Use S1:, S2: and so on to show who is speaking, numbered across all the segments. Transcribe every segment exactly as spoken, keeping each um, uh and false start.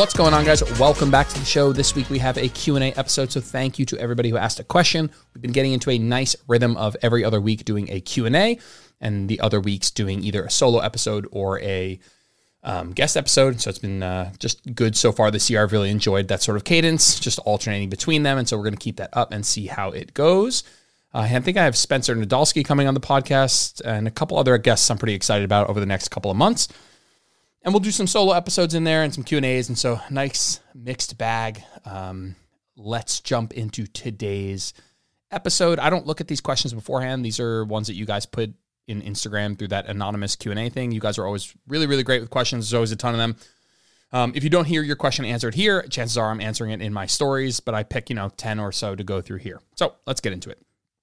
S1: What's going on, guys? Welcome back to the show. This week we have a Q and A episode, so thank you to everybody who asked a question. We've been getting into a nice rhythm of every other week doing a Q and A, and the other weeks doing either a solo episode or a um, guest episode. So it's been uh, just good so far this year. I've really enjoyed that sort of cadence, just alternating between them, and so we're going to keep that up and see how it goes. Uh, I think I have Spencer Nadolski coming on the podcast and a couple other guests I'm pretty excited about over the next couple of months. And we'll do some solo episodes in there and some Q and A's, and so nice mixed bag. Um, let's jump into today's episode. I don't look at these questions beforehand. These are ones that you guys put in Instagram through that anonymous Q and A thing. You guys are always really, really great with questions. There's always a ton of them. Um, if you don't hear your question answered here, chances are I'm answering it in my stories, but I pick, you know, ten or so to go through here. So let's get into it.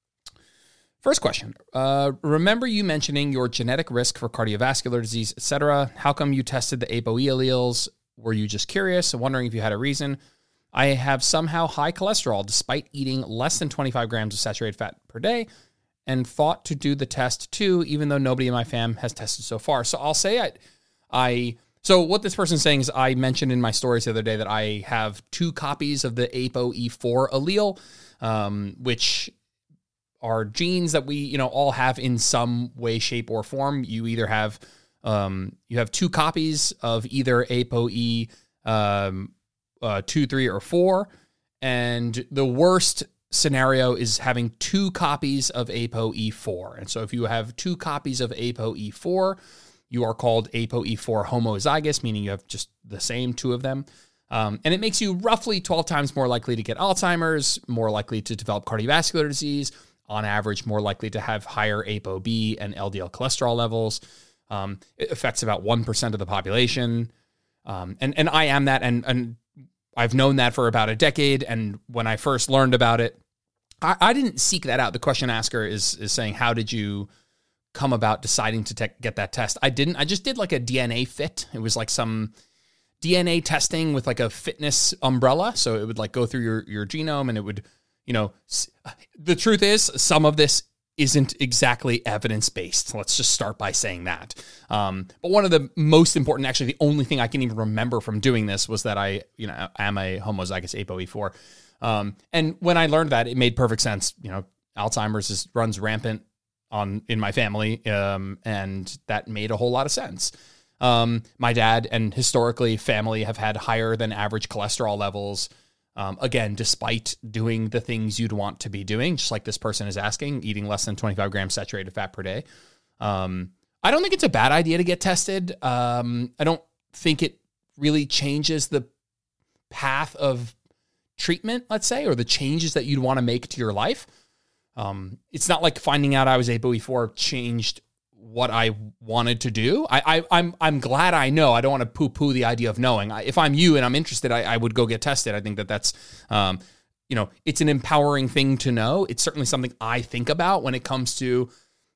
S1: First question. Uh, remember you mentioning your genetic risk for cardiovascular disease, et cetera. How come you tested the ApoE alleles? Were you just curious and wondering if you had a reason? I have somehow high cholesterol despite eating less than twenty-five grams of saturated fat per day and thought to do the test too, even though nobody in my fam has tested so far. So I'll say I, I, so what this person's saying is I mentioned in my stories the other day that I have two copies of the A P O E four allele, um, which are genes that we, you know, all have in some way, shape, or form. You either have, um, you have two copies of either A P O E um, uh, two, three, or four, and the worst scenario is having two copies of A P O E four. And so, if you have two copies of A P O E four, you are called A P O E four homozygous, meaning you have just the same two of them. Um, and it makes you roughly twelve times more likely to get Alzheimer's, more likely to develop cardiovascular disease. On average, more likely to have higher ApoB and L D L cholesterol levels. Um, it affects about one percent of the population. Um, and, and I am that, and, and I've known that for about a decade. And when I first learned about it, I, I didn't seek that out. The question asker is, is saying, how did you come about deciding to te- get that test? I didn't. I just did like a D N A fit. It was like some D N A testing with like a fitness umbrella. So it would like go through your, your genome, and it would, you know, the truth is some of this isn't exactly evidence-based. Let's just start by saying that. Um, but one of the most important, actually the only thing I can even remember from doing this was that I, you know, am a homozygous A P O E four. Um, and when I learned that, it made perfect sense. You know, Alzheimer's is, runs rampant on in my family, um, and that made a whole lot of sense. Um, my dad and historically family have had higher than average cholesterol levels. Um, again, despite doing the things you'd want to be doing, just like this person is asking, eating less than twenty-five grams saturated fat per day. Um, I don't think it's a bad idea to get tested. Um, I don't think it really changes the path of treatment, let's say, or the changes that you'd want to make to your life. Um, it's not like finding out I was A P O E four changed what I wanted to do. I, I, I'm I'm glad I know. I don't want to poo-poo the idea of knowing. I, if I'm you and I'm interested, I, I would go get tested. I think that that's, um, you know, it's an empowering thing to know. It's certainly something I think about when it comes to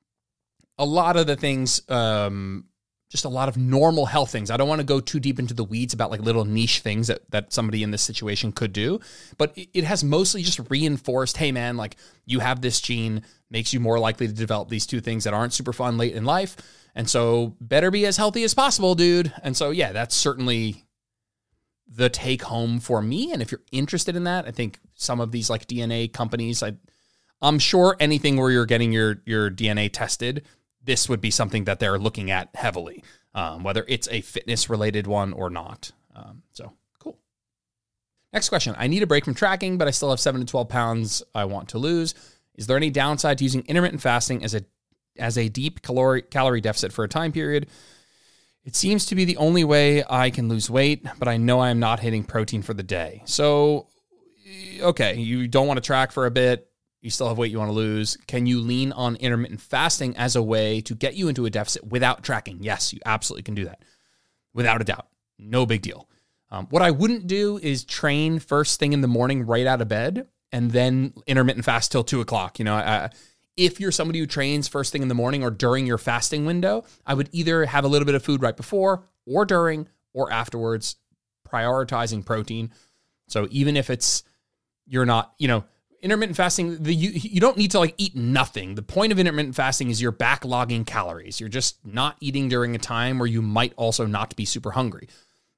S1: a lot of the things, um, just a lot of normal health things. I don't want to go too deep into the weeds about like little niche things that, that somebody in this situation could do, but it, it has mostly just reinforced, hey man, like you have this gene, makes you more likely to develop these two things that aren't super fun late in life. And so better be as healthy as possible, dude. And so, yeah, that's certainly the take home for me. And if you're interested in that, I think some of these like D N A companies, I, I'm sure anything where you're getting your, your D N A tested, this would be something that they're looking at heavily, um, whether it's a fitness related one or not. Um, so cool. Next question. I need a break from tracking, but I still have seven to twelve pounds I want to lose. Is there any downside to using intermittent fasting as a as a deep calorie calorie deficit for a time period? It seems to be the only way I can lose weight, but I know I am not hitting protein for the day. So, okay, you don't want to track for a bit. You still have weight you want to lose. Can you lean on intermittent fasting as a way to get you into a deficit without tracking? Yes, you absolutely can do that. Without a doubt. No big deal. Um, what I wouldn't do is train first thing in the morning right out of bed and then intermittent fast till two o'clock. You know, uh, if you're somebody who trains first thing in the morning or during your fasting window, I would either have a little bit of food right before or during or afterwards, prioritizing protein. So even if it's, you're not, you know, intermittent fasting, the you, you don't need to like eat nothing. The point of intermittent fasting is you're backlogging calories. You're just not eating during a time where you might also not be super hungry.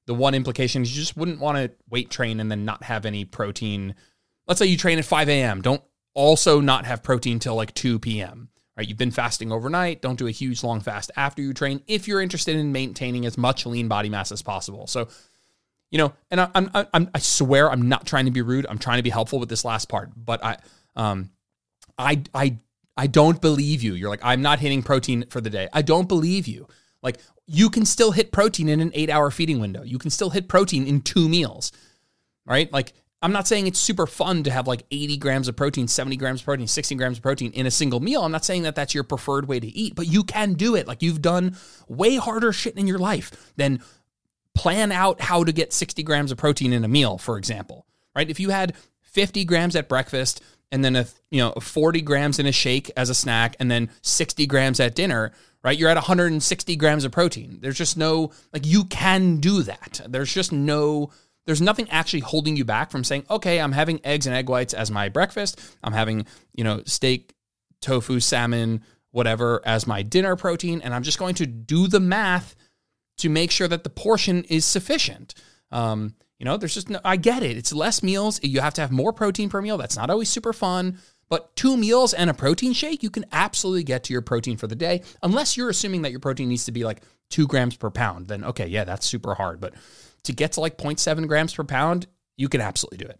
S1: the one implication is you just wouldn't want to weight train and then not have any protein. Let's say you train at five a.m. Don't also not have protein till like two p.m., right? You've been fasting overnight. Don't do a huge long fast after you train if you're interested in maintaining as much lean body mass as possible. So, you know, and I, I'm, I'm, I swear I'm not trying to be rude. I'm trying to be helpful with this last part, but I, um, I, I, I don't believe you. You're like, I'm not hitting protein for the day. I don't believe you. Like, you can still hit protein in an eight hour feeding window. You can still hit protein in two meals, right? Like, I'm not saying it's super fun to have like eighty grams of protein, seventy grams of protein, sixty grams of protein in a single meal. I'm not saying that that's your preferred way to eat, but you can do it. Like, you've done way harder shit in your life than plan out how to get sixty grams of protein in a meal, for example, right? If you had fifty grams at breakfast and then a, you know, forty grams in a shake as a snack and then sixty grams at dinner, right? You're at one hundred sixty grams of protein. There's just no, like, you can do that. There's just no, there's nothing actually holding you back from saying, okay, I'm having eggs and egg whites as my breakfast. I'm having, you know, steak, tofu, salmon, whatever as my dinner protein. And I'm just going to do the math to make sure that the portion is sufficient. Um, you know, there's just no, I get it. It's less meals. You have to have more protein per meal. That's not always super fun, but two meals and a protein shake, you can absolutely get to your protein for the day. Unless you're assuming that your protein needs to be like two grams per pound, then okay, yeah, that's super hard. But to get to like zero point seven grams per pound, you can absolutely do it.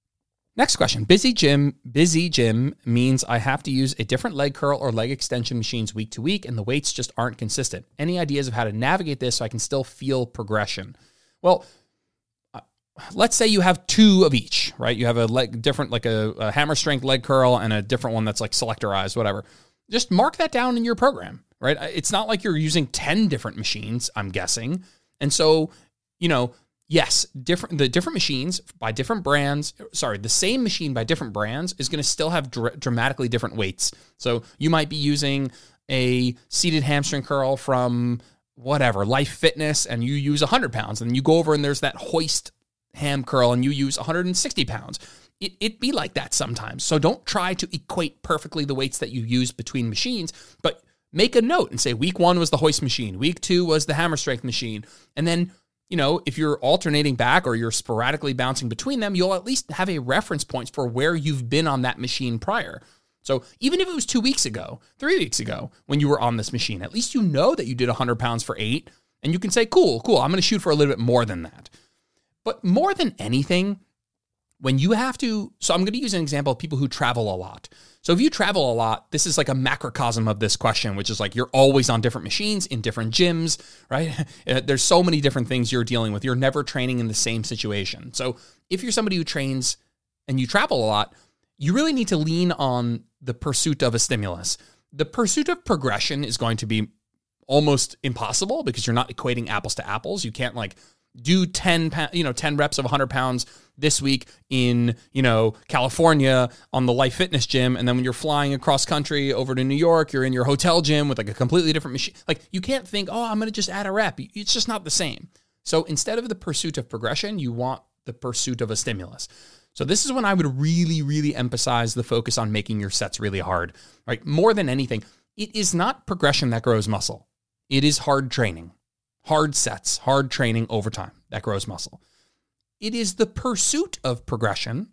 S1: Next question. Busy gym, busy gym means I have to use a different leg curl or leg extension machines week to week, and the weights just aren't consistent. Any ideas of how to navigate this so I can still feel progression? Well, uh, let's say you have two of each, right? You have a leg different, like a, a hammer strength leg curl and a different one that's like selectorized, whatever. Just mark that down in your program, right? It's not like you're using ten different machines, I'm guessing. And so, you know, yes, different the different machines by different brands, sorry, the same machine by different brands is going to still have dr- dramatically different weights. So you might be using a seated hamstring curl from whatever, Life Fitness, and you use one hundred pounds. And you go over and there's that hoist ham curl and you use one hundred sixty pounds. It, it be like that sometimes. So don't try to equate perfectly the weights that you use between machines, but make a note and say week one was the hoist machine, week two was the hammer strength machine, and then, you know, if you're alternating back or you're sporadically bouncing between them, you'll at least have a reference point for where you've been on that machine prior. So even if it was two weeks ago, three weeks ago, when you were on this machine, at least you know that you did one hundred pounds for eight, and you can say, cool, cool, I'm going to shoot for a little bit more than that. But more than anything, when you have to, so I'm going to use an example of people who travel a lot. So if you travel a lot, this is like a macrocosm of this question, which is like you're always on different machines in different gyms, right? There's so many different things you're dealing with. You're never training in the same situation. So if you're somebody who trains and you travel a lot, you really need to lean on the pursuit of a stimulus. The pursuit of progression is going to be almost impossible because you're not equating apples to apples. You can't like do ten, you know, ten reps of one hundred pounds this week in, you know, California on the Life Fitness gym. And then when you're flying across country over to New York, you're in your hotel gym with like a completely different machine. Like you can't think, oh, I'm going to just add a rep. It's just not the same. So instead of the pursuit of progression, you want the pursuit of a stimulus. So this is when I would really, really emphasize the focus on making your sets really hard, right? More than anything, it is not progression that grows muscle. It is hard training. Hard sets, hard training over time that grows muscle. It is the pursuit of progression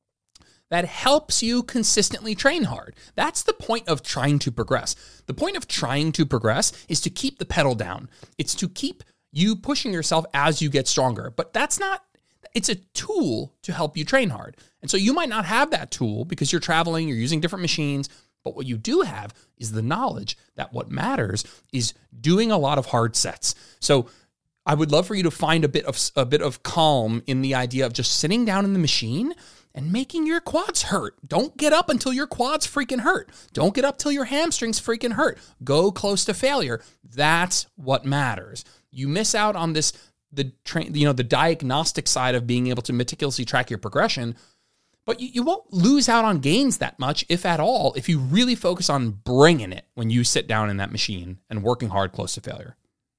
S1: that helps you consistently train hard. That's the point of trying to progress. The point of trying to progress is to keep the pedal down. It's to keep you pushing yourself as you get stronger. But that's not, it's a tool to help you train hard. And so you might not have that tool because you're traveling, you're using different machines. But what you do have is the knowledge that what matters is doing a lot of hard sets. So I would love for you to find a bit of a bit of calm in the idea of just sitting down in the machine and making your quads hurt. Don't get up until your quads freaking hurt. Don't get up till your hamstrings freaking hurt. Go close to failure. That's what matters. You miss out on this, the train, you know, the diagnostic side of being able to meticulously track your progression. But you, you won't lose out on gains that much, if at all, if you really focus on bringing it when you sit down in that machine and working hard close to failure.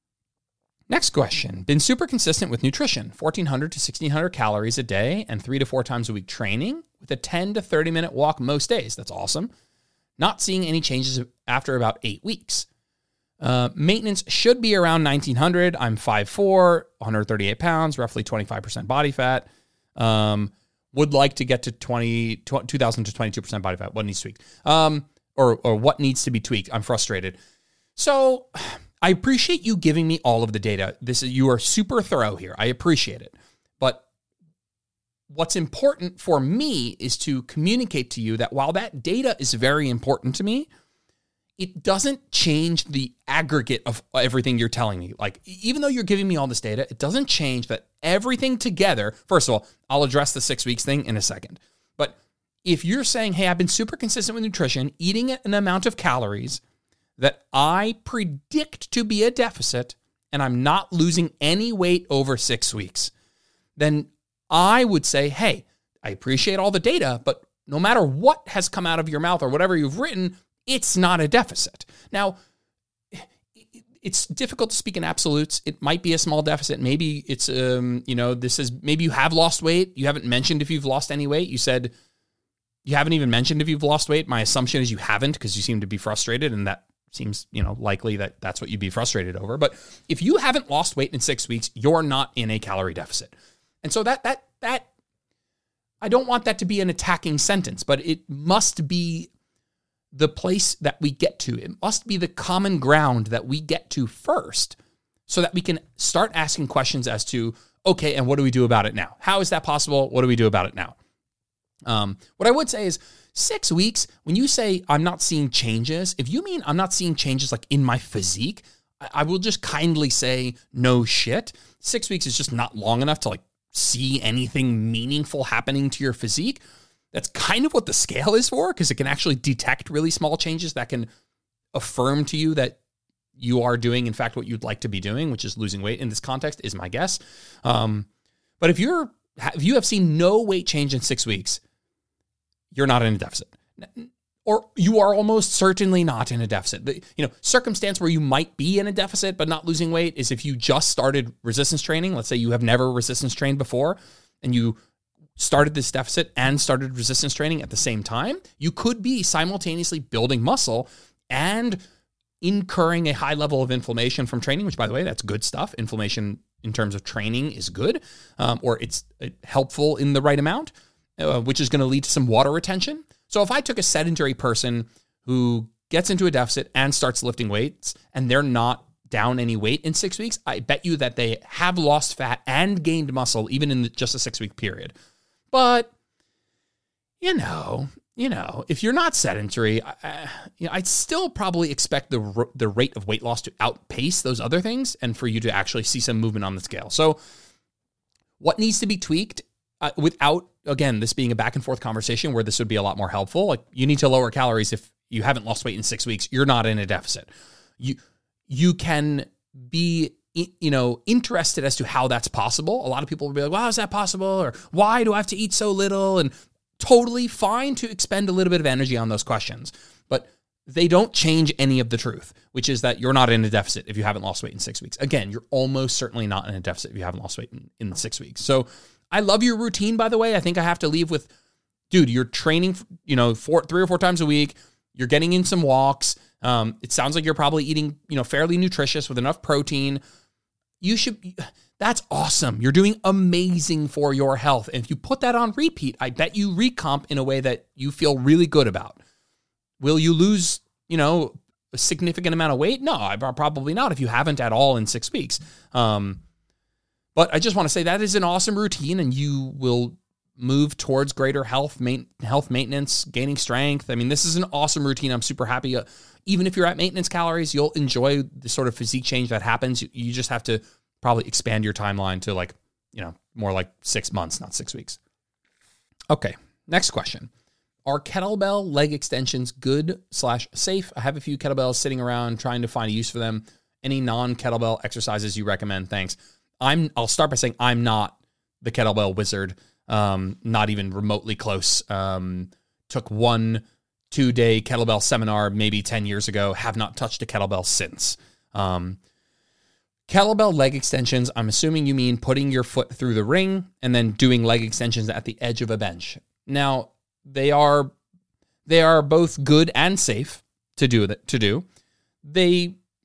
S1: Next question. Been super consistent with nutrition, fourteen hundred to sixteen hundred calories a day and three to four times a week training with a ten to thirty minute walk most days. That's awesome. Not seeing any changes after about eight weeks. Uh, maintenance should be around nineteen hundred. I'm five foot four, one hundred thirty-eight pounds, roughly twenty-five percent body fat. Um, would like to get to twenty, two thousand to twenty-two percent body fat. What needs to tweak? Um, or, or what needs to be tweaked? I'm frustrated. So I appreciate you giving me all of the data. This is, you are super thorough here. I appreciate it. But what's important for me is to communicate to you that while that data is very important to me, it doesn't change the aggregate of everything you're telling me. Like, even though you're giving me all this data, it doesn't change that everything together. First of all, I'll address the six weeks thing in a second. But if you're saying, hey, I've been super consistent with nutrition, eating an amount of calories that I predict to be a deficit, and I'm not losing any weight over six weeks, then I would say, hey, I appreciate all the data, but no matter what has come out of your mouth or whatever you've written, it's not a deficit. Now, it's difficult to speak in absolutes. It might be a small deficit. Maybe it's, um, you know, this is, maybe you have lost weight. You haven't mentioned if you've lost any weight. You said you haven't even mentioned if you've lost weight. My assumption is you haven't, because you seem to be frustrated, and that seems, you know, likely that that's what you'd be frustrated over. But if you haven't lost weight in six weeks, you're not in a calorie deficit. And so that, that, that, I don't want that to be an attacking sentence, but it must be the place that we get to. It must be the common ground that we get to first, so that we can start asking questions as to, okay, and what do we do about it now? How is that possible? What do we do about it now? Um, what I would say is six weeks, when you say I'm not seeing changes, if you mean I'm not seeing changes like in my physique, I, I will just kindly say no shit. Six weeks is just not long enough to like see anything meaningful happening to your physique. That's kind of what the scale is for, because it can actually detect really small changes that can affirm to you that you are doing, in fact, what you'd like to be doing, which is losing weight in this context, is my guess. Um, but if you're if you have seen no weight change in six weeks, you're not in a deficit. Or you are almost certainly not in a deficit. The, you know, circumstance where you might be in a deficit but not losing weight is if you just started resistance training. Let's say you have never resistance trained before, and you started this deficit and started resistance training at the same time. You could be simultaneously building muscle and incurring a high level of inflammation from training, which, by the way, that's good stuff. Inflammation in terms of training is good, um, or it's helpful in the right amount, uh, which is going to lead to some water retention. So if I took a sedentary person who gets into a deficit and starts lifting weights, and they're not down any weight in six weeks, I bet you that they have lost fat and gained muscle even in just a six-week period. But, you know, you know, if you're not sedentary, I, you know, I'd still probably expect the the rate of weight loss to outpace those other things, and for you to actually see some movement on the scale. So what needs to be tweaked uh, without, again, this being a back and forth conversation where this would be a lot more helpful? Like, you need to lower calories. If you haven't lost weight in six weeks, you're not in a deficit. You, you can be, you know, interested as to how that's possible. A lot of people will be like, well, how is that possible? Or why do I have to eat so little? And totally fine to expend a little bit of energy on those questions, but they don't change any of the truth, which is that you're not in a deficit if you haven't lost weight in six weeks. Again, you're almost certainly not in a deficit if you haven't lost weight in, in six weeks. So I love your routine, by the way. I think I have to leave with, dude, you're training, you know, four, three or four times a week. You're getting in some walks. Um, it sounds like you're probably eating, you know, fairly nutritious with enough protein. You should, that's awesome. You're doing amazing for your health. And if you put that on repeat, I bet you recomp in a way that you feel really good about. Will you lose, you know, a significant amount of weight? No, probably not if you haven't at all in six weeks. Um, but I just want to say that is an awesome routine, and you will move towards greater health, main, health maintenance, gaining strength. I mean, this is an awesome routine. I'm super happy. Uh, even if you're at maintenance calories, you'll enjoy the sort of physique change that happens. You, you just have to probably expand your timeline to like, you know, more like six months, not six weeks. Okay, next question. Are kettlebell leg extensions good slash safe? I have a few kettlebells sitting around trying to find a use for them. Any non-kettlebell exercises you recommend? Thanks. I'm, I'll start by saying I'm not the kettlebell wizard. Um, not even remotely close. Um, took one two-day kettlebell seminar maybe ten years ago. Have not touched a kettlebell since. Um, kettlebell leg extensions, I'm assuming you mean putting your foot through the ring and then doing leg extensions at the edge of a bench. Now, they are they are both good and safe to do that to do. They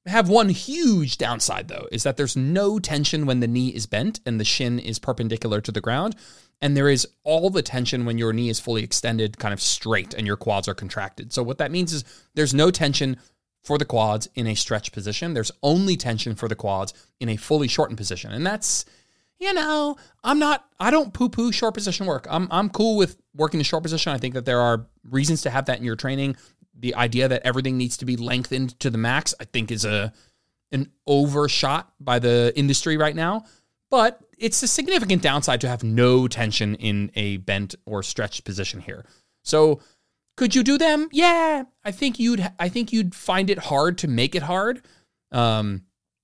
S1: have one huge downside, though, is that there's no tension when the knee is bent and the shin is perpendicular to the ground. And there is all the tension when your knee is fully extended, kind of straight, and your quads are contracted. So what that means is there's no tension for the quads in a stretch position. There's only tension for the quads in a fully shortened position. And that's, you know, I'm not, I don't poo-poo short position work. I'm I'm cool with working the short position. I think that there are reasons to have that in your training. The idea that everything needs to be lengthened to the max, I think, is a an overshot by the industry right now. But it's a significant downside to have no tension in a bent or stretched position here. So could you do them? Yeah, I think you'd. I think you'd find it hard to make it hard. Um,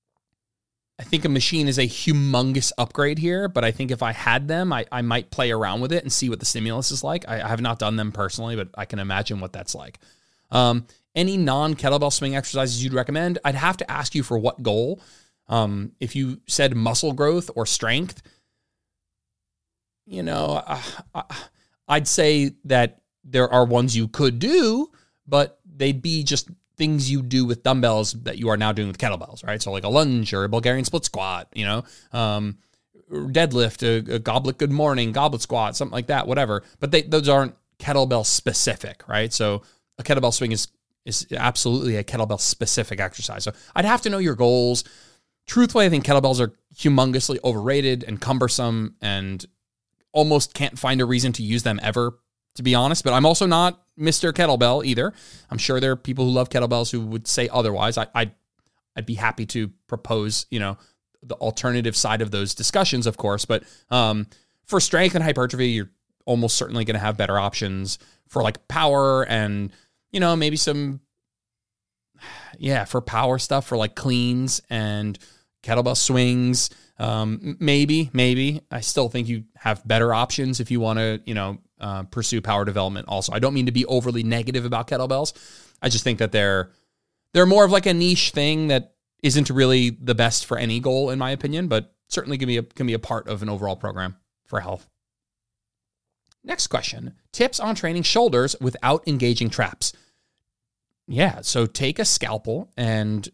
S1: I think a machine is a humongous upgrade here, but I think if I had them, I, I might play around with it and see what the stimulus is like. I, I have not done them personally, but I can imagine what that's like. Um, any non-kettlebell swing exercises you'd recommend? I'd have to ask you for what goal. Um, if you said muscle growth or strength, you know, uh, I'd say that there are ones you could do, but they'd be just things you do with dumbbells that you are now doing with kettlebells, right? So like a lunge or a Bulgarian split squat, you know, um, deadlift, a, a goblet good morning, goblet squat, something like that, whatever. But they, those aren't kettlebell specific, right? So a kettlebell swing is is absolutely a kettlebell specific exercise. So I'd have to know your goals. Truthfully, I think kettlebells are humongously overrated and cumbersome and almost can't find a reason to use them ever, to be honest. But I'm also not Mister Kettlebell either. I'm sure there are people who love kettlebells who would say otherwise. I, I'd, I'd be happy to propose, you know, the alternative side of those discussions, of course. But um, for strength and hypertrophy, you're almost certainly going to have better options for like power and, you know, maybe some, yeah, for power stuff, for like cleans and kettlebell swings. Um, maybe, maybe. I still think you have better options if you want to, you know, uh, pursue power development also. I don't mean to be overly negative about kettlebells. I just think that they're, they're more of like a niche thing that isn't really the best for any goal, in my opinion, but certainly can be a, can be a part of an overall program for health. Next question, tips on training shoulders without engaging traps. Yeah, so take a scalpel and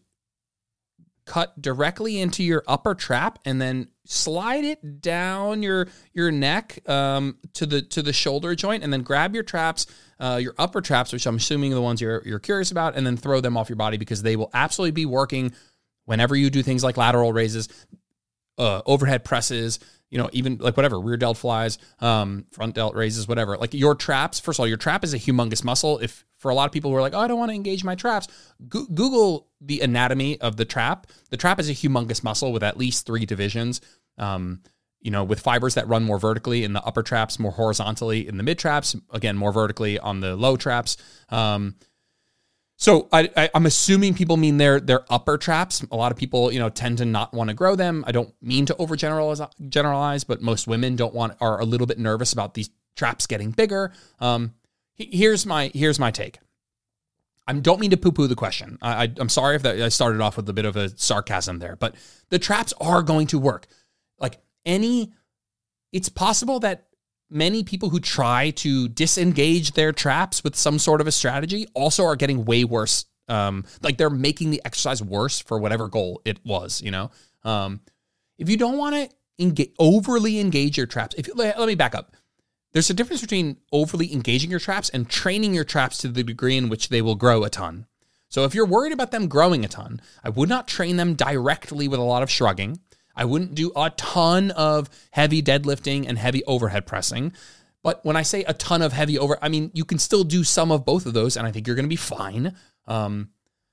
S1: cut directly into your upper trap and then slide it down your your neck um, to the to the shoulder joint, and then grab your traps, uh, your upper traps, which I'm assuming are the ones you're you're curious about, and then throw them off your body because they will absolutely be working whenever you do things like lateral raises, uh, overhead presses, you know, even like whatever, rear delt flies, um, front delt raises, whatever. Like your traps, first of all, your trap is a humongous muscle. If for a lot of people who are like, oh, I don't want to engage my traps, Go- Google the anatomy of the trap. The trap is a humongous muscle with at least three divisions, um, you know, with fibers that run more vertically in the upper traps, more horizontally in the mid traps, again, more vertically on the low traps. Um, So I, I, I'm assuming people mean their their upper traps. A lot of people, you know, tend to not want to grow them. I don't mean to overgeneralize, generalize, but most women don't want are a little bit nervous about these traps getting bigger. Um, here's my here's my take. I don't mean to poo-poo the question. I, I, I'm sorry if that, I started off with a bit of a sarcasm there, but the traps are going to work. Like any, it's possible that many people who try to disengage their traps with some sort of a strategy also are getting way worse. Um, like they're making the exercise worse for whatever goal it was, you know? Um, if you don't want to engage, overly engage your traps, if let, let me back up. There's a difference between overly engaging your traps and training your traps to the degree in which they will grow a ton. So if you're worried about them growing a ton, I would not train them directly with a lot of shrugging. I wouldn't do a ton of heavy deadlifting and heavy overhead pressing. But when I say a ton of heavy over, I mean, you can still do some of both of those, and I think you're going to be fine. Um,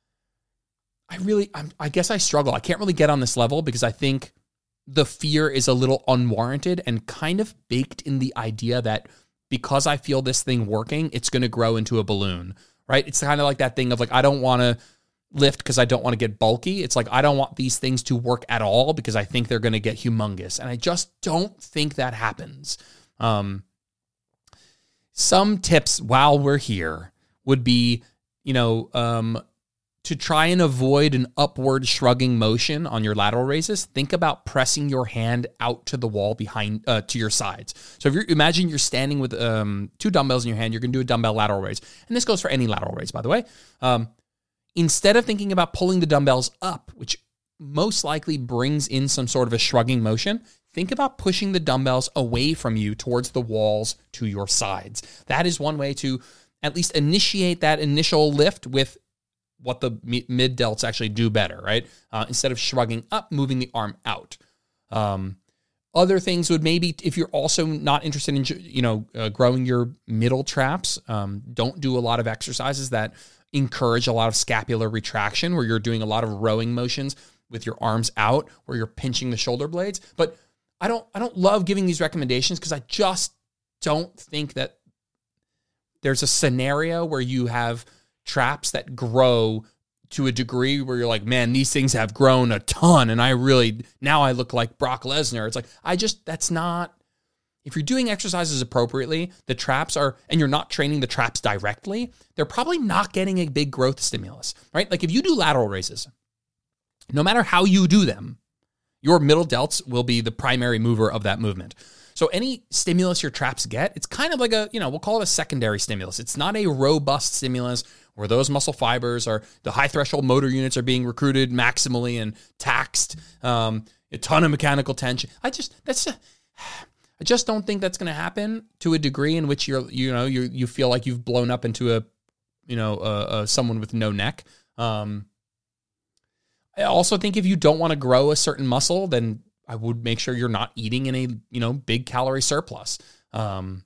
S1: I really, I'm, I guess I struggle. I can't really get on this level because I think the fear is a little unwarranted and kind of baked in the idea that because I feel this thing working, it's going to grow into a balloon, right? It's kind of like that thing of like, I don't want to lift because I don't want to get bulky. It's like, I don't want these things to work at all because I think they're going to get humongous. And I just don't think that happens. Um, some tips while we're here would be, you know, um, to try and avoid an upward shrugging motion on your lateral raises, think about pressing your hand out to the wall behind, uh, to your sides. So if you imagine you're standing with um, two dumbbells in your hand, you're going to do a dumbbell lateral raise. And this goes for any lateral raise, by the way. Um, instead of thinking about pulling the dumbbells up, which most likely brings in some sort of a shrugging motion, think about pushing the dumbbells away from you towards the walls to your sides. That is one way to at least initiate that initial lift with what the mid delts actually do better, right? Uh, instead of shrugging up, moving the arm out. Um, other things would maybe, if you're also not interested in, you know, uh, growing your middle traps, um, don't do a lot of exercises that encourage a lot of scapular retraction, where you're doing a lot of rowing motions with your arms out, where you're pinching the shoulder blades. But I don't, I don't love giving these recommendations because I just don't think that there's a scenario where you have traps that grow to a degree where you're like, man, these things have grown a ton, and I really, now I look like Brock Lesnar. It's like, I just, that's not, if you're doing exercises appropriately, the traps are, and you're not training the traps directly, they're probably not getting a big growth stimulus, right? Like if you do lateral raises, no matter how you do them, your middle delts will be the primary mover of that movement. So any stimulus your traps get, it's kind of like a, you know, we'll call it a secondary stimulus. It's not a robust stimulus where those muscle fibers are, the high threshold motor units are being recruited maximally and taxed, um, a ton of mechanical tension. I just, that's, a, I just don't think that's going to happen to a degree in which you're, you know, you you feel like you've blown up into a, you know, a, a someone with no neck. Um, I also think if you don't want to grow a certain muscle, then I would make sure you're not eating in a, you know, big calorie surplus. Um,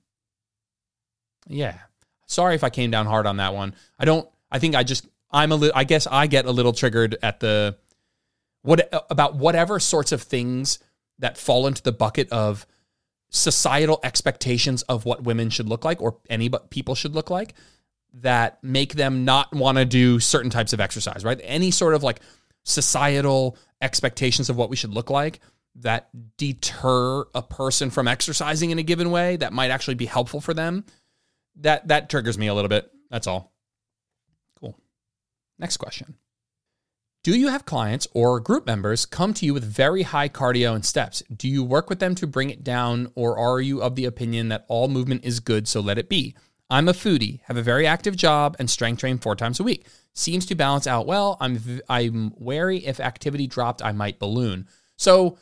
S1: yeah. Sorry if I came down hard on that one. I don't, I think I just, I'm a little, I guess I get a little triggered at the, what, about whatever sorts of things that fall into the bucket of societal expectations of what women should look like or any people should look like that make them not want to do certain types of exercise, right? Any sort of like societal expectations of what we should look like that deter a person from exercising in a given way that might actually be helpful for them. That that triggers me a little bit. That's all. Cool. Next question. Do you have clients or group members come to you with very high cardio and steps? Do you work with them to bring it down, or are you of the opinion that all movement is good, so let it be? I'm a foodie, have a very active job, and strength train four times a week. Seems to balance out well. I'm I'm wary if activity dropped, I might balloon. So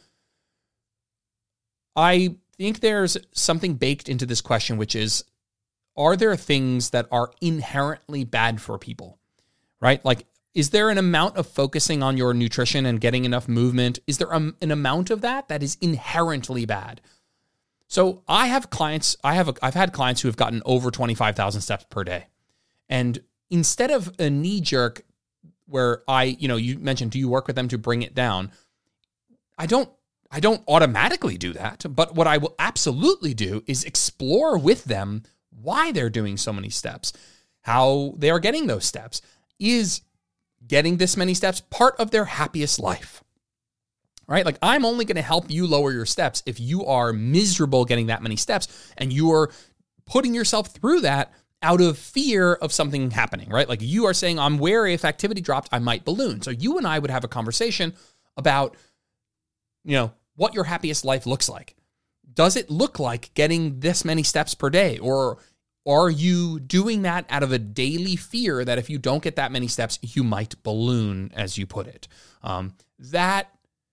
S1: I think there's something baked into this question, which is, are there things that are inherently bad for people, right? Like, is there an amount of focusing on your nutrition and getting enough movement? Is there a, an amount of that that is inherently bad? So I have clients, I have, a, I've had clients who have gotten over twenty-five thousand steps per day. And instead of a knee jerk where I, you know, you mentioned, do you work with them to bring it down? I don't, I don't automatically do that, but what I will absolutely do is explore with them why they're doing so many steps, how they are getting those steps. Is getting this many steps part of their happiest life? Right? Like, I'm only going to help you lower your steps if you are miserable getting that many steps and you are putting yourself through that out of fear of something happening, right? Like, you are saying, I'm wary if activity dropped, I might balloon. So you and I would have a conversation about, you know, what your happiest life looks like. Does it look like getting this many steps per day? Or are you doing that out of a daily fear that if you don't get that many steps, you might balloon, as you put it? Um, that,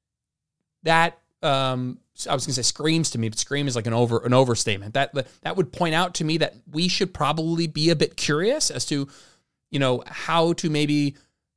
S1: that, um, I was going to say screams to me, but scream is like an over, an overstatement. That, that would point out to me that we should probably be a bit curious as to, you know, how to maybe,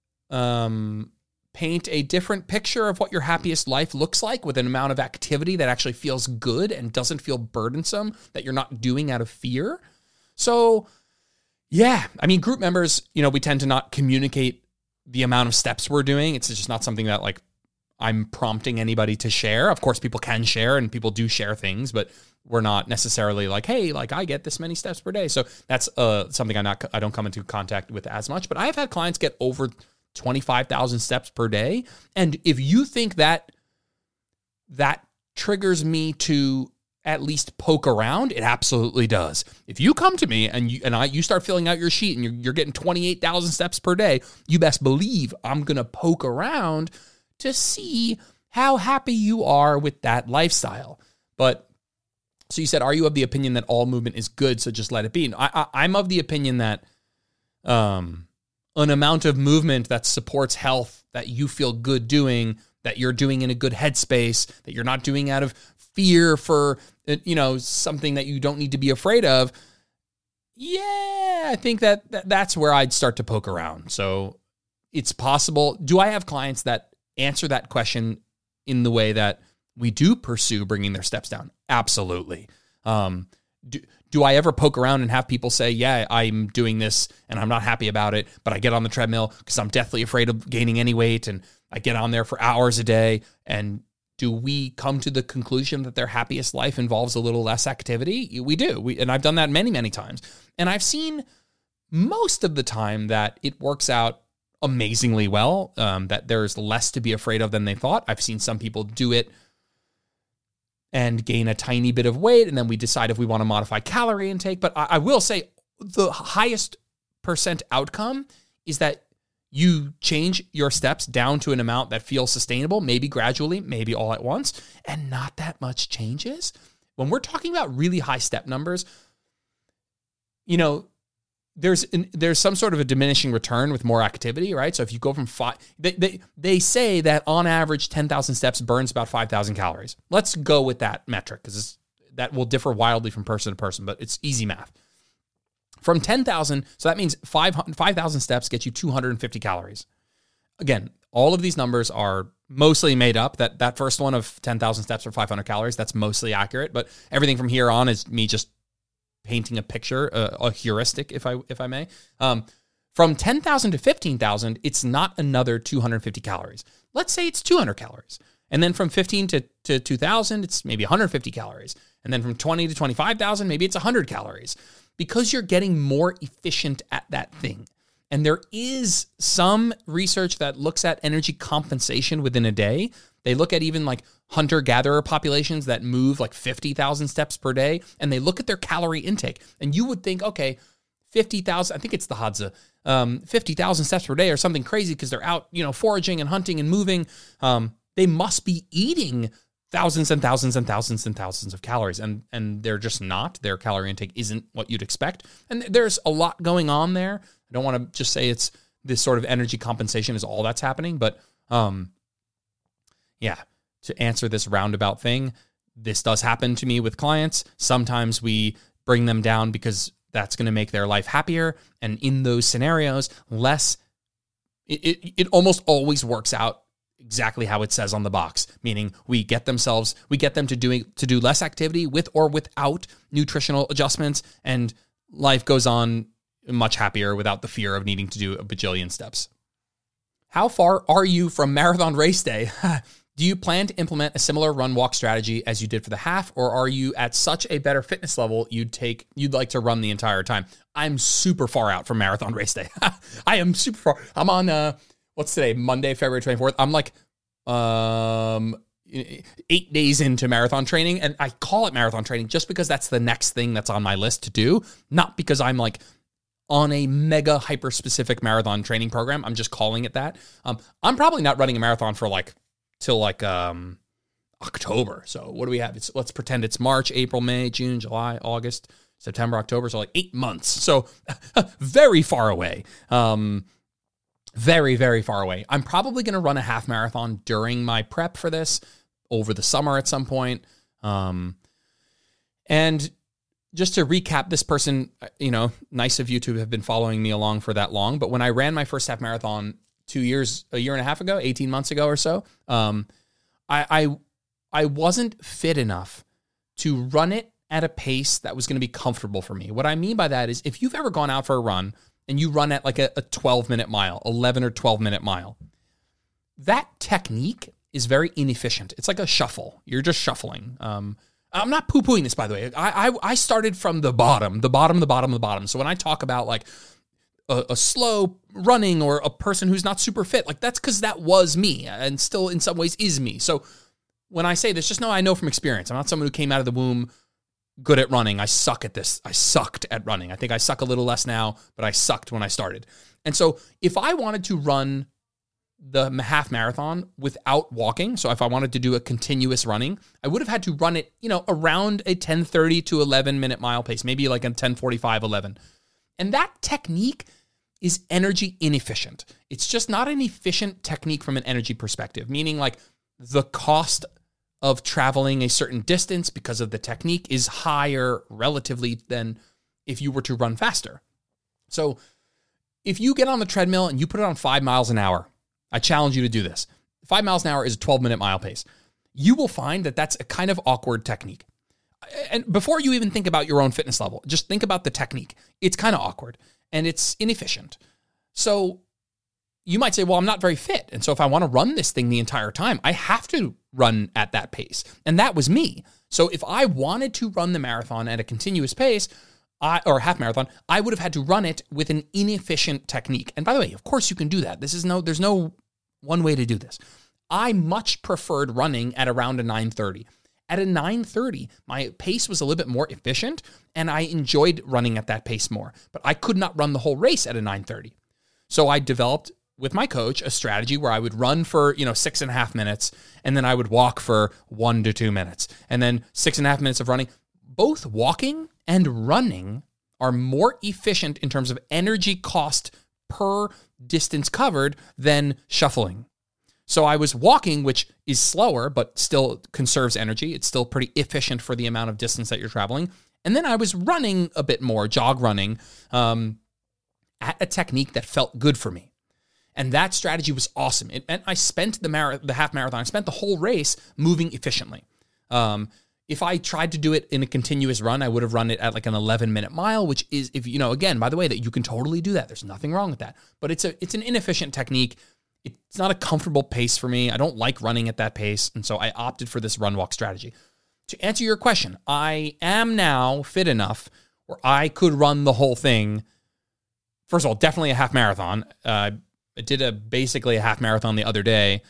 S1: um, paint a different picture of what your happiest life looks like with an amount of activity that actually feels good and doesn't feel burdensome, that you're not doing out of fear. So, yeah, I mean, group members, you know, we tend to not communicate the amount of steps we're doing. It's just not something that, like, I'm prompting anybody to share. Of course, people can share and people do share things, but we're not necessarily like, hey, like, I get this many steps per day. So that's uh, something I'm not, I don't come into contact with as much. But I've had clients get over twenty-five thousand steps per day. And if you think that that triggers me to at least poke around, it absolutely does. If you come to me and you and I you start filling out your sheet and you're, you're getting twenty-eight thousand steps per day, you best believe I'm going to poke around to see how happy you are with that lifestyle. But so you said, are you of the opinion that all movement is good, so just let it be? I, I, I'm of the opinion that um, an amount of movement that supports health, that you feel good doing, that you're doing in a good headspace, that you're not doing out of fear for, you know, something that you don't need to be afraid of, yeah, I think that, that that's where I'd start to poke around. So it's possible. Do I have clients that answer that question in the way that we do pursue bringing their steps down? Absolutely. Um, do, do I ever poke around and have people say, yeah, I'm doing this and I'm not happy about it, but I get on the treadmill because I'm deathly afraid of gaining any weight, and I get on there for hours a day? And do we come to the conclusion that their happiest life involves a little less activity? We do. We, and I've done that many, many times. And I've seen most of the time that it works out amazingly well, um, that there's less to be afraid of than they thought. I've seen some people do it and gain a tiny bit of weight, and then we decide if we want to modify calorie intake. But I, I will say the highest percent outcome is that you change your steps down to an amount that feels sustainable, maybe gradually, maybe all at once, and not that much changes. When we're talking about really high step numbers, you know, there's there's some sort of a diminishing return with more activity, right? So if you go from five, they they, they say that on average, ten thousand steps burns about five thousand calories. Let's go with that metric, because that will differ wildly from person to person, but it's easy math. From ten thousand, so that means five thousand steps get you two hundred fifty calories. Again, all of these numbers are mostly made up. That that first one of ten thousand steps or five hundred calories, that's mostly accurate, but everything from here on is me just painting a picture, a, a heuristic, if I if I may. Um, from ten thousand to fifteen thousand, it's not another two hundred fifty calories. Let's say it's two hundred calories. And then from fifteen to, to two thousand, it's maybe one hundred fifty calories. And then from twenty to twenty-five thousand, maybe it's one hundred calories. Because you're getting more efficient at that thing. And there is some research that looks at energy compensation within a day. They look at even like hunter-gatherer populations that move like fifty thousand steps per day, and they look at their calorie intake. And you would think, okay, fifty thousand, I think it's the Hadza, um, fifty thousand steps per day or something crazy because they're out, you know, foraging and hunting and moving. Um, they must be eating thousands and thousands and thousands and thousands of calories, and and they're just not. Their calorie intake isn't what you'd expect. And there's a lot going on there. I don't want to just say it's this sort of energy compensation is all that's happening, but um, yeah, to answer this roundabout thing, this does happen to me with clients. Sometimes we bring them down because that's going to make their life happier. And in those scenarios, less, it, it, it almost always works out exactly how it says on the box, meaning we get themselves, we get them to doing, to do less activity with or without nutritional adjustments, and life goes on much happier without the fear of needing to do a bajillion steps. How far are you from marathon race day? Do you plan to implement a similar run walk strategy as you did for the half, or are you at such a better fitness level you'd take you'd like to run the entire time? I'm super far out from marathon race day. I am super far. I'm on uh what's today? Monday, February twenty-fourth. I'm like um eight days into marathon training, and I call it marathon training just because that's the next thing that's on my list to do, not because I'm like on a mega hyper specific marathon training program. I'm just calling it that. Um, I'm probably not running a marathon for like till like um, October. So what do we have? It's, let's pretend it's March, April, May, June, July, August, September, October. So like eight months. So very far away. Um, very, very far away. I'm probably going to run a half marathon during my prep for this over the summer at some point. Um, and just to recap, this person, you know, nice of you to have been following me along for that long. But when I ran my first half marathon two years, a year and a half ago, eighteen months ago or so, um, I, I, I wasn't fit enough to run it at a pace that was going to be comfortable for me. What I mean by that is if you've ever gone out for a run and you run at like a, a twelve minute mile, eleven or twelve minute mile, that technique is very inefficient. It's like a shuffle. You're just shuffling. Um, I'm not poo-pooing this, by the way. I, I I started from the bottom, the bottom, the bottom, the bottom. So when I talk about like a, a slow running or a person who's not super fit, like that's because that was me and still in some ways is me. So when I say this, just know I know from experience. I'm not someone who came out of the womb good at running. I suck at this. I sucked at running. I think I suck a little less now, but I sucked when I started. And so if I wanted to run the half marathon without walking, so if I wanted to do a continuous running, I would have had to run it, you know, around a ten thirty to eleven minute mile pace, maybe like a ten forty-five, eleven. And that technique is energy inefficient. It's just not an efficient technique from an energy perspective, meaning like the cost of traveling a certain distance because of the technique is higher relatively than if you were to run faster. So if you get on the treadmill and you put it on five miles an hour, I challenge you to do this. Five miles an hour is a twelve minute mile pace. You will find that that's a kind of awkward technique. And before you even think about your own fitness level, just think about the technique. It's kind of awkward and it's inefficient. So you might say, well, I'm not very fit. And so if I want to run this thing the entire time, I have to run at that pace. And that was me. So if I wanted to run the marathon at a continuous pace, I, or half marathon, I would have had to run it with an inefficient technique. And by the way, of course you can do that. This is no, there's no one way to do this. I much preferred running at around a nine thirty. At a nine thirty, my pace was a little bit more efficient and I enjoyed running at that pace more, but I could not run the whole race at a nine thirty. So I developed with my coach a strategy where I would run for, you know, six and a half minutes and then I would walk for one to two minutes and then six and a half minutes of running. Both walking and running are more efficient in terms of energy cost per distance covered than shuffling. So I was walking, which is slower, but still conserves energy. It's still pretty efficient for the amount of distance that you're traveling. And then I was running a bit more, jog running, um, at a technique that felt good for me. And that strategy was awesome. It meant I spent the mar- the half marathon, I spent the whole race moving efficiently. Um, if I tried to do it in a continuous run, I would have run it at like an eleven minute mile, which is, if you know, again, by the way, that you can totally do that. There's nothing wrong with that. But it's a it's an inefficient technique. It's not a comfortable pace for me. I don't like running at that pace. And so I opted for this run walk strategy. To answer your question, I am now fit enough where I could run the whole thing. First of all, definitely a half marathon. Uh, I did a basically a half marathon the other day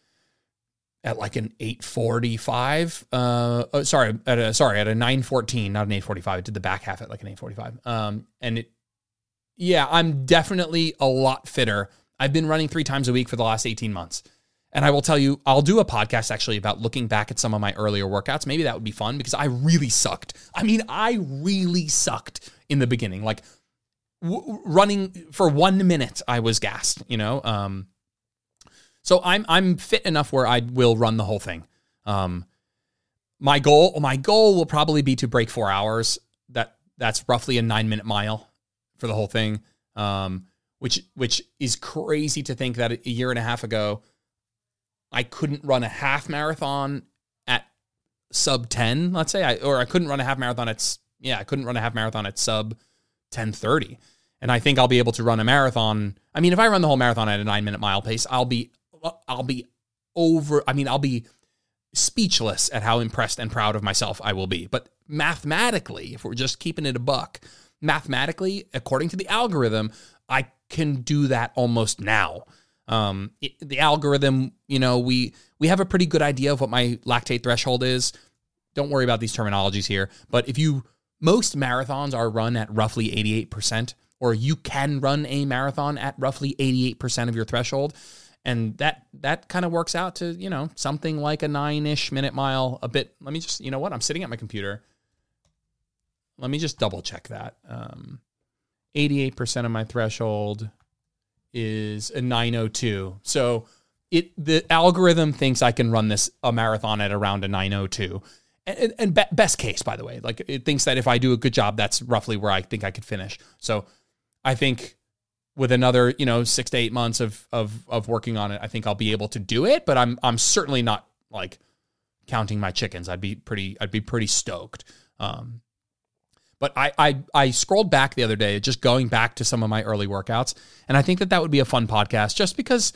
S1: at like an eight forty-five. Uh, oh, sorry, at a sorry at a nine fourteen, not an eight forty-five. I did the back half at like an eight forty-five. Um, and it, yeah, I'm definitely a lot fitter. I've been running three times a week for the last eighteen months. And I will tell you, I'll do a podcast actually about looking back at some of my earlier workouts. Maybe that would be fun because I really sucked. I mean, I really sucked in the beginning. Like w- running for one minute, I was gassed, you know? Um, so I'm, I'm fit enough where I will run the whole thing. Um, my goal, my goal will probably be to break four hours. That that's roughly a nine minute mile for the whole thing. Um, which, which is crazy to think that a year and a half ago, I couldn't run a half marathon at sub ten, let's say, I, or I couldn't run a half marathon at, yeah, I couldn't run a half marathon at sub ten thirty. And I think I'll be able to run a marathon. I mean, if I run the whole marathon at a nine minute mile pace, I'll be, I'll be over, I mean, I'll be speechless at how impressed and proud of myself I will be. But mathematically, if we're just keeping it a buck, mathematically, according to the algorithm, I can do that almost now. Um, it, the algorithm, you know, we, we have a pretty good idea of what my lactate threshold is. Don't worry about these terminologies here, but if you, most marathons are run at roughly eighty-eight percent, or you can run a marathon at roughly eighty-eight percent of your threshold. And that, that kind of works out to, you know, something like a nine-ish minute mile, a bit. Let me just, you know what? I'm sitting at my computer. Let me just double check that. Um, eighty-eight percent of my threshold is a nine oh two. So it the algorithm thinks I can run this a marathon at around a nine oh two. And, and be, best case, by the way, like it thinks that if I do a good job, that's roughly where I think I could finish. So I think with another, you know, six to eight months of of of working on it, I think I'll be able to do it. But I'm I'm certainly not like counting my chickens. I'd be pretty I'd be pretty stoked. Um, But I, I I scrolled back the other day, just going back to some of my early workouts, and I think that that would be a fun podcast just because,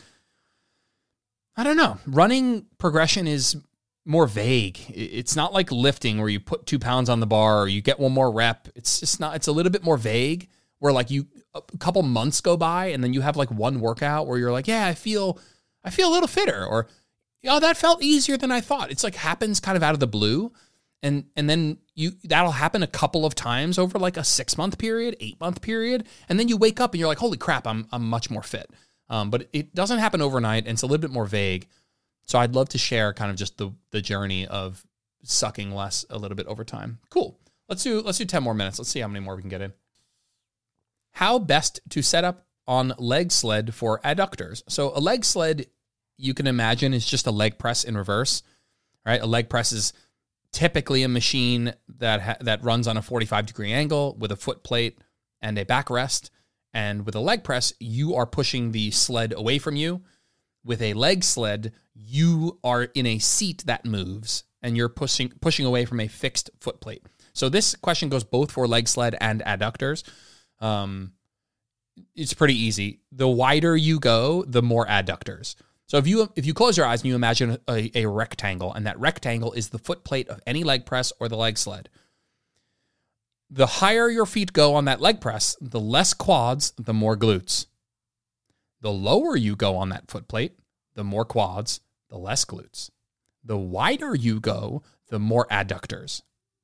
S1: I don't know, running progression is more vague. It's not like lifting where you put two pounds on the bar or you get one more rep. It's just not, it's a little bit more vague where like you, a couple months go by and then you have like one workout where you're like, yeah, I feel, I feel a little fitter, or, oh, that felt easier than I thought. It's like happens kind of out of the blue. And and then you that'll happen a couple of times over like a six month period, eight month period, and then you wake up and you're like, holy crap, I'm I'm much more fit. Um, but it doesn't happen overnight, and it's a little bit more vague. So I'd love to share kind of just the the journey of sucking less a little bit over time. Cool. Let's do let's do ten more minutes. Let's see how many more we can get in. How best to set up on leg sled for adductors. So a leg sled, you can imagine, is just a leg press in reverse, right? A leg press is typically a machine that ha- that runs on a forty-five degree angle with a foot plate and a backrest. And with a leg press, you are pushing the sled away from you. With a leg sled, you are in a seat that moves, and you're pushing pushing away from a fixed foot plate. So this question goes both for leg sled and adductors. Um, it's pretty easy. The wider you go, the more adductors. So if you if you close your eyes and you imagine a, a rectangle, and that rectangle is the foot plate of any leg press or the leg sled, the higher your feet go on that leg press, the less quads, the more glutes. The lower you go on that foot plate, the more quads, the less glutes. The wider you go, the more adductors.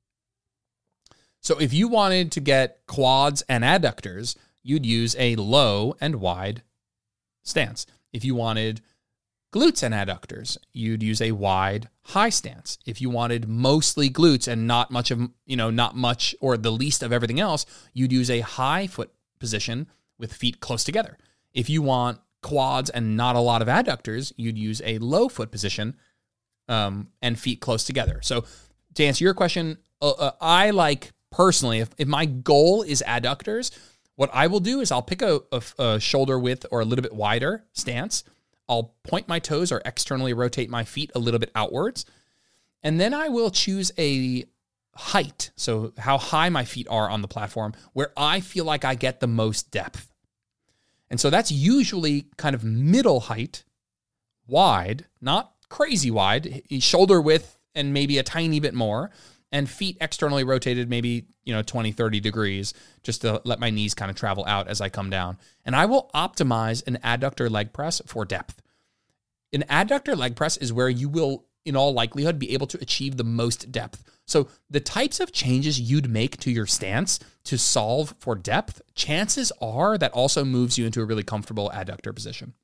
S1: So if you wanted to get quads and adductors, you'd use a low and wide stance. If you wanted glutes and adductors, you'd use a wide, high stance. If you wanted mostly glutes and not much of, you know, not much or the least of everything else, you'd use a high foot position with feet close together. If you want quads and not a lot of adductors, you'd use a low foot position um, and feet close together. So to answer your question, uh, uh, I like personally, if, if my goal is adductors, what I will do is I'll pick a, a, a shoulder width or a little bit wider stance. I'll point my toes or externally rotate my feet a little bit outwards. And then I will choose a height, so how high my feet are on the platform, where I feel like I get the most depth. And so that's usually kind of middle height, wide, not crazy wide, shoulder width and maybe a tiny bit more, and feet externally rotated maybe, you know, twenty, thirty degrees, just to let my knees kind of travel out as I come down. And I will optimize an adductor leg press for depth. An adductor leg press is where you will, in all likelihood, be able to achieve the most depth. So the types of changes you'd make to your stance to solve for depth, chances are that also moves you into a really comfortable adductor position.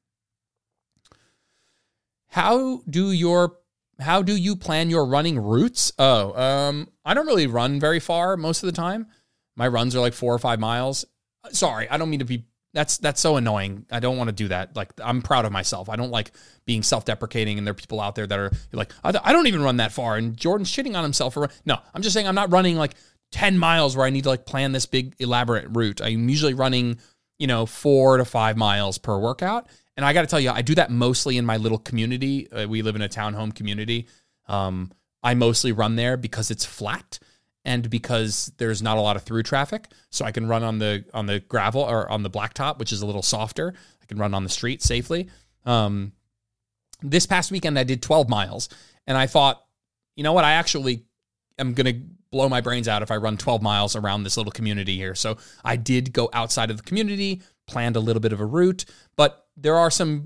S1: How do your How do you plan your running routes? Oh, um, I don't really run very far most of the time. My runs are like four or five miles. Sorry, I don't mean to be, that's that's so annoying. I don't want to do that. Like, I'm proud of myself. I don't like being self-deprecating, and there are people out there that are like, I don't even run that far, and Jordan's shitting on himself for, no, I'm just saying I'm not running like ten miles where I need to like plan this big elaborate route. I'm usually running, you know, four to five miles per workout. And I got to tell you, I do that mostly in my little community. Uh, we live in a townhome community. Um, I mostly run there because it's flat and because there's not a lot of through traffic. So I can run on the on the gravel or on the blacktop, which is a little softer. I can run on the street safely. Um, this past weekend, I did twelve miles. And I thought, you know what? I actually am going to blow my brains out if I run twelve miles around this little community here. So I did go outside of the community, planned a little bit of a route, but there are some,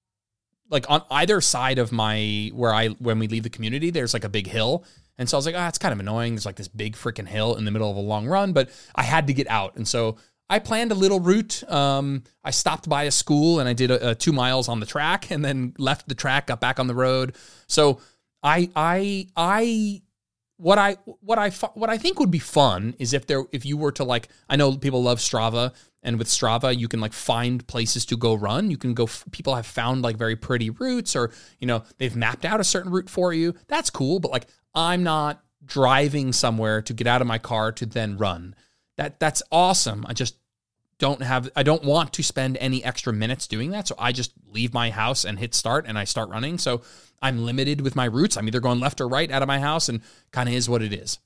S1: like on either side of my, where I, when we leave the community, there's like a big hill. And so I was like, ah, oh, it's kind of annoying. There's like this big freaking hill in the middle of a long run, but I had to get out. And so I planned a little route. Um, I stopped by a school and I did a, a two miles on the track and then left the track, got back on the road. So I, I, I, What I what I what I think would be fun is if there if you were to, like, I know people love Strava, and with Strava you can like find places to go run. You can go. People have found like very pretty routes, or you know they've mapped out a certain route for you. That's cool, but like I'm not driving somewhere to get out of my car to then run. That that's awesome. I just don't have. I don't want to spend any extra minutes doing that, so I just leave my house and hit start, and I start running. So I'm limited with my routes. I'm either going left or right out of my house, and kind of is what it is.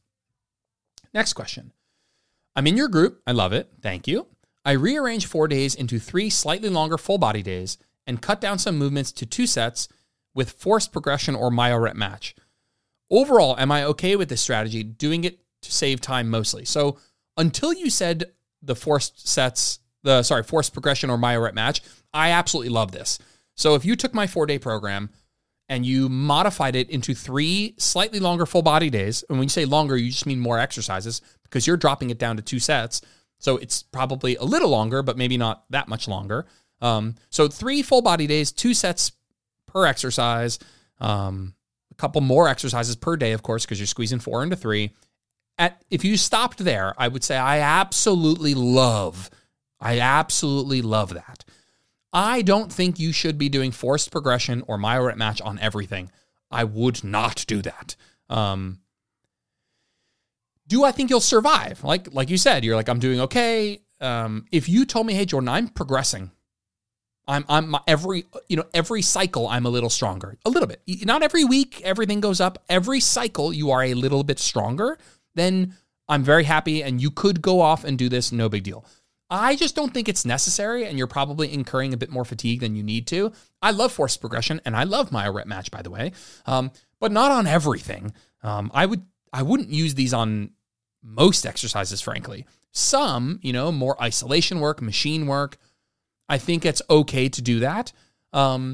S1: Next question. I'm in your group. I love it. Thank you. I rearrange four days into three slightly longer full body days and cut down some movements to two sets with forced progression or myo rep match. Overall, am I okay with this strategy, doing it to save time mostly? So until you said the forced sets, the sorry, forced progression or myo rep match, I absolutely love this. So if you took my four-day program and you modified it into three slightly longer full body days, and when you say longer, you just mean more exercises because you're dropping it down to two sets. So it's probably a little longer, but maybe not that much longer. Um, so three full body days, two sets per exercise, um, a couple more exercises per day, of course, because you're squeezing four into three. At, if you stopped there, I would say I absolutely love I absolutely love that. I don't think you should be doing forced progression or myo rep match on everything. I would not do that. Um, do I think you'll survive? Like, like you said, you're like, I'm doing okay. Um, if you told me, hey, Jordan, I'm progressing. I'm, I'm every, you know, every cycle I'm a little stronger, a little bit. Not every week, everything goes up. Every cycle you are a little bit stronger. Then I'm very happy, and you could go off and do this, no big deal. I just don't think it's necessary, and you're probably incurring a bit more fatigue than you need to. I love forced progression, and I love myo rep match, by the way, um, but not on everything. Um, I would, I wouldn't use these on most exercises, frankly. Some, you know, more isolation work, machine work, I think it's okay to do that. Um,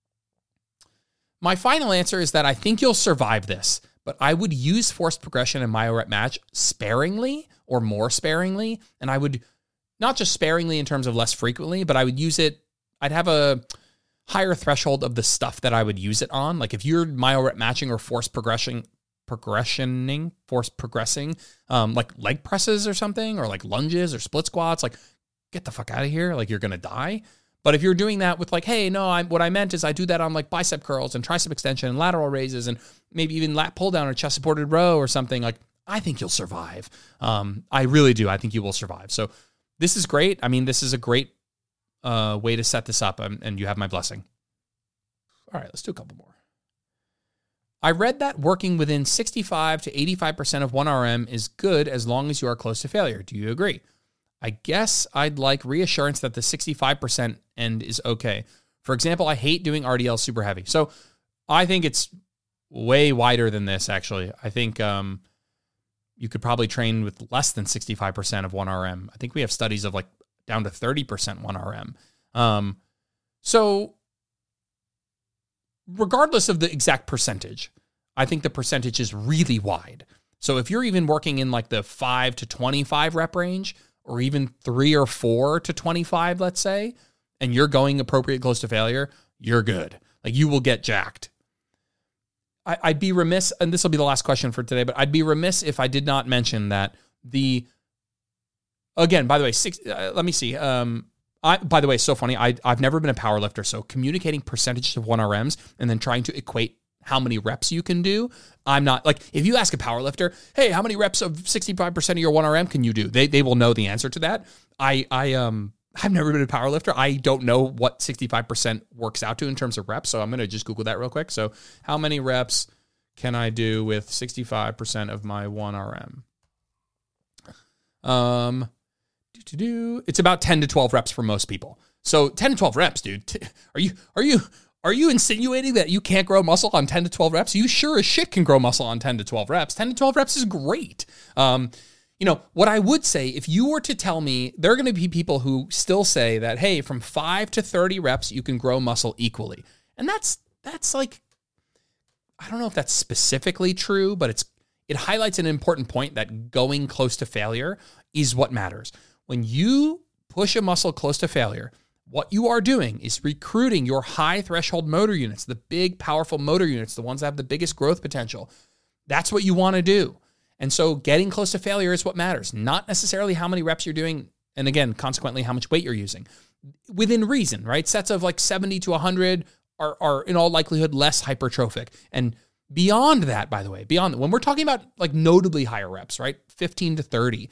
S1: my final answer is that I think you'll survive this, but I would use forced progression and myo rep match sparingly or more sparingly, and I would not just sparingly in terms of less frequently, but I would use it. I'd have a higher threshold of the stuff that I would use it on. Like if you're myo rep matching or forced progression, progressioning, forced progressing, um, like leg presses or something, or like lunges or split squats, like get the fuck out of here. Like you're going to die. But if you're doing that with like, hey, no, I, what I meant is I do that on like bicep curls and tricep extension and lateral raises and maybe even lat pull down or chest supported row or something, like I think you'll survive. Um, I really do. I think you will survive. So this is great. I mean, this is a great uh, way to set this up, um, and you have my blessing. All right, let's do a couple more. I read that working within sixty-five to eighty-five percent of one R M is good as long as you are close to failure. Do you agree? I guess I'd like reassurance that the sixty-five percent end is okay. For example, I hate doing R D L super heavy. So I think it's way wider than this, actually. I think um, you could probably train with less than sixty-five percent of one R M. I think we have studies of like down to thirty percent one R M. Um, so regardless of the exact percentage, I think the percentage is really wide. So if you're even working in like the five to twenty-five rep range, or even three or four to twenty-five, let's say, and you're going appropriate close to failure, you're good. Like you will get jacked. I, I'd be remiss, and this will be the last question for today, but I'd be remiss if I did not mention that the, again, by the way, six, uh, let me see. Um, I, by the way, it's so funny. I, I've never been a power lifter, so communicating percentages of one R Ms and then trying to equate how many reps you can do. I'm not like, if you ask a power lifter, hey, how many reps of sixty-five percent of your one R M can you do? They they will know the answer to that. I I um I've never been a power lifter. I don't know what sixty-five percent works out to in terms of reps. So I'm going to just Google that real quick. So how many reps can I do with sixty-five percent of my one R M? Um, do, do, do. It's about ten to twelve reps for most people. So ten to twelve reps, dude. Are you, are you, Are you insinuating that you can't grow muscle on ten to twelve reps? You sure as shit can grow muscle on ten to twelve reps. ten to twelve reps is great. Um, you know, what I would say, if you were to tell me, there are going to be people who still say that, hey, from five to thirty reps, you can grow muscle equally. And that's, that's like, I don't know if that's specifically true, but it's, it highlights an important point that going close to failure is what matters. When you push a muscle close to failure, what you are doing is recruiting your high threshold motor units, the big, powerful motor units, the ones that have the biggest growth potential. That's what you want to do. And so getting close to failure is what matters, not necessarily how many reps you're doing. And again, consequently, how much weight you're using within reason, right? Sets of like seventy to one hundred are, are in all likelihood less hypertrophic. And beyond that, by the way, beyond when we're talking about like notably higher reps, right? fifteen to thirty,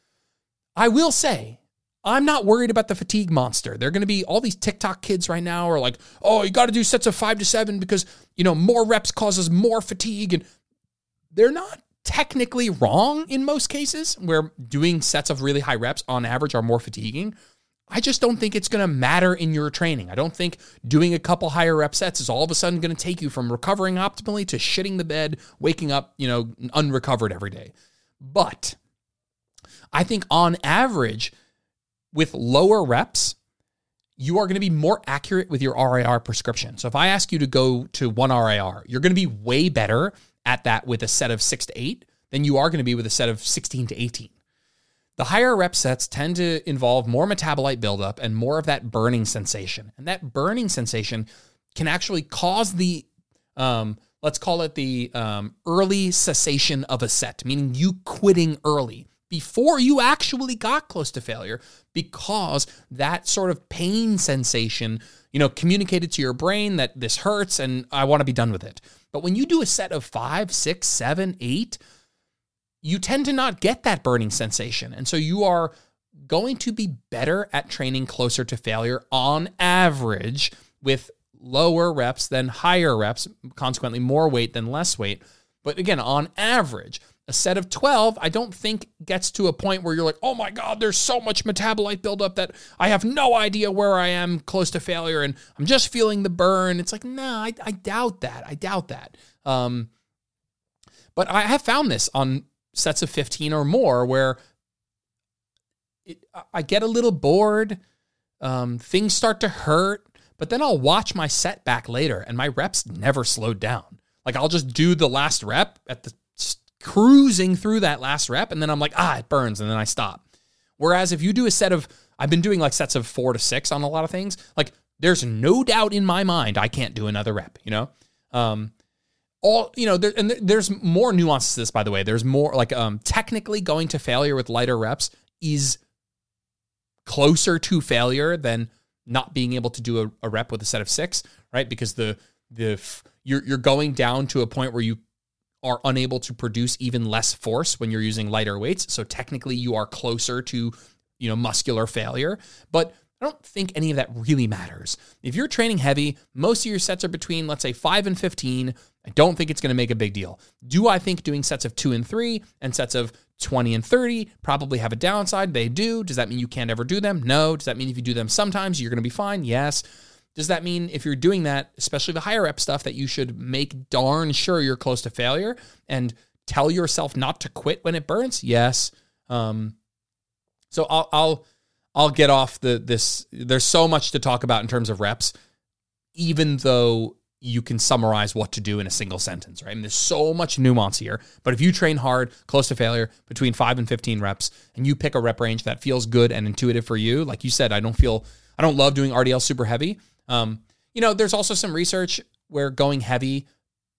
S1: I will say, I'm not worried about the fatigue monster. They're going to be all these TikTok kids right now are like, oh, you got to do sets of five to seven because, you know, more reps causes more fatigue. And they're not technically wrong in most cases where doing sets of really high reps on average are more fatiguing. I just don't think it's going to matter in your training. I don't think doing a couple higher rep sets is all of a sudden going to take you from recovering optimally to shitting the bed, waking up, you know, unrecovered every day. But I think on average, with lower reps, you are going to be more accurate with your R A R prescription. So if I ask you to go to one R A R, you're going to be way better at that with a set of six to eight than you are going to be with a set of sixteen to eighteen. The higher rep sets tend to involve more metabolite buildup and more of that burning sensation. And that burning sensation can actually cause the, um, let's call it the um, early cessation of a set, meaning you quitting early. before you actually got close to failure, because that sort of pain sensation, you know, communicated to your brain that this hurts and I want to be done with it. But when you do a set of five, six, seven, eight, you tend to not get that burning sensation. And so you are going to be better at training closer to failure on average with lower reps than higher reps, consequently more weight than less weight. But again, on average, a set of twelve, I don't think gets to a point where you're like, oh my God, there's so much metabolite buildup that I have no idea where I am close to failure and I'm just feeling the burn. It's like, no, nah, I, I doubt that. I doubt that. Um, but I have found this on sets of fifteen or more where it, I get a little bored, um, things start to hurt, but then I'll watch my set back later and my reps never slowed down. Like I'll just do the last rep at the cruising through that last rep, and then I'm like, ah, it burns, and then I stop. Whereas if you do a set of, I've been doing like sets of four to six on a lot of things, like there's no doubt in my mind I can't do another rep, you know? Um, all, you know, there, and there's more nuances to this, by the way. There's more, like um, technically going to failure with lighter reps is closer to failure than not being able to do a, a rep with a set of six, right? Because the the you're you're going down to a point where you are unable to produce even less force when you're using lighter weights. So technically you are closer to, you know, muscular failure, but I don't think any of that really matters. If you're training heavy, most of your sets are between, let's say, five and fifteen. I don't think it's going to make a big deal. Do I think doing sets of two and three and sets of twenty and thirty probably have a downside? They do. Does that mean you can't ever do them? No. Does that mean if you do them sometimes, you're going to be fine? Yes. Does that mean if you're doing that, especially the higher rep stuff, that you should make darn sure you're close to failure and tell yourself not to quit when it burns? Yes. Um, so I'll, I'll, I'll get off the, this. There's so much to talk about in terms of reps, even though you can summarize what to do in a single sentence, right? And there's so much nuance here, but if you train hard, close to failure, between five and fifteen reps, and you pick a rep range that feels good and intuitive for you, like you said, I don't feel, I don't love doing R D L super heavy. Um, you know, there's also some research where going heavy,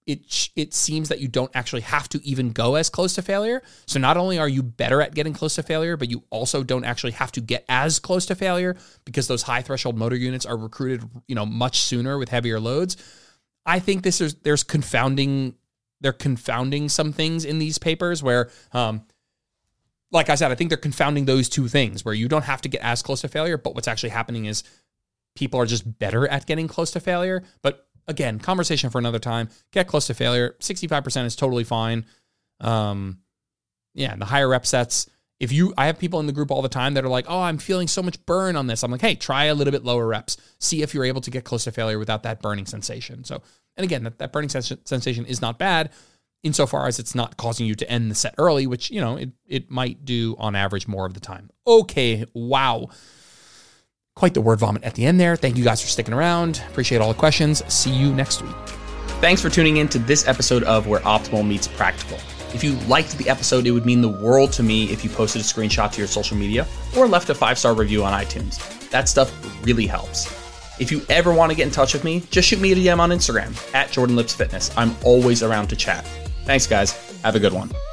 S1: it it seems that you don't actually have to even go as close to failure. So not only are you better at getting close to failure, but you also don't actually have to get as close to failure because those high threshold motor units are recruited, you know, much sooner with heavier loads. I think this is, there's confounding, they're confounding some things in these papers where, um, like I said, I think they're confounding those two things where you don't have to get as close to failure, but what's actually happening is people are just better at getting close to failure. But again, conversation for another time. Get close to failure. sixty-five percent is totally fine. Um, yeah, the higher rep sets. If you, I have people in the group all the time that are like, oh, I'm feeling so much burn on this. I'm like, hey, try a little bit lower reps. See if you're able to get close to failure without that burning sensation. So, and again, that, that burning sens- sensation is not bad insofar as it's not causing you to end the set early, which, you know, it, it might do on average more of the time. Okay, wow. Quite the word vomit at the end there. Thank you guys for sticking around. Appreciate all the questions. See you next week. Thanks for tuning in to this episode of Where Optimal Meets Practical. If you liked the episode, it would mean the world to me if you posted a screenshot to your social media or left a five-star review on iTunes. That stuff really helps. If you ever want to get in touch with me, just shoot me a D M on Instagram at Jordan Lips Fitness. I'm always around to chat. Thanks, guys. Have a good one.